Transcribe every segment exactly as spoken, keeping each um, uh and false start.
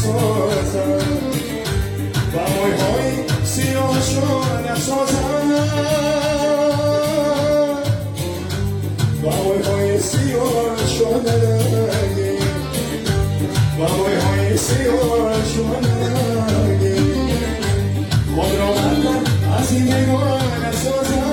نسازم و مویهای سیاهشو نسازم و مویهای سیاهشو نرگی و مویهای سیاهشو نرگی خود را من از این نگاه نسازم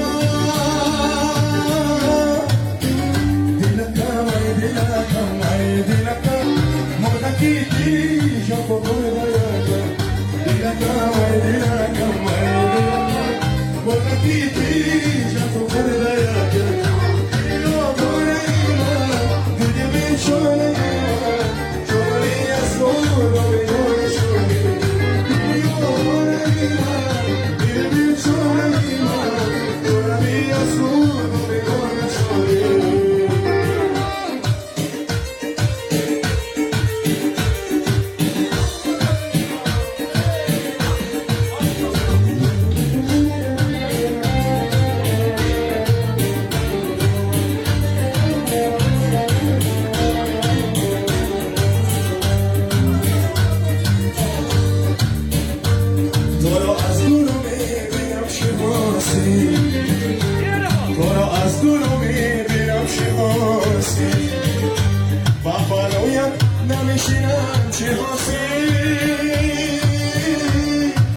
دلکم ای دلکم ای دلکم مردکی جو بگوید دلکم ای دلکم ای دلکم مردکی جو بگوید یا بورینا دیدی من شونه شونه از بود و بدون شونه یا بورینا دیدی من شونه شونه از بود و بدون شونه تو را از دور میبینم شهاسی با فالویم نمیشینم چه حاسی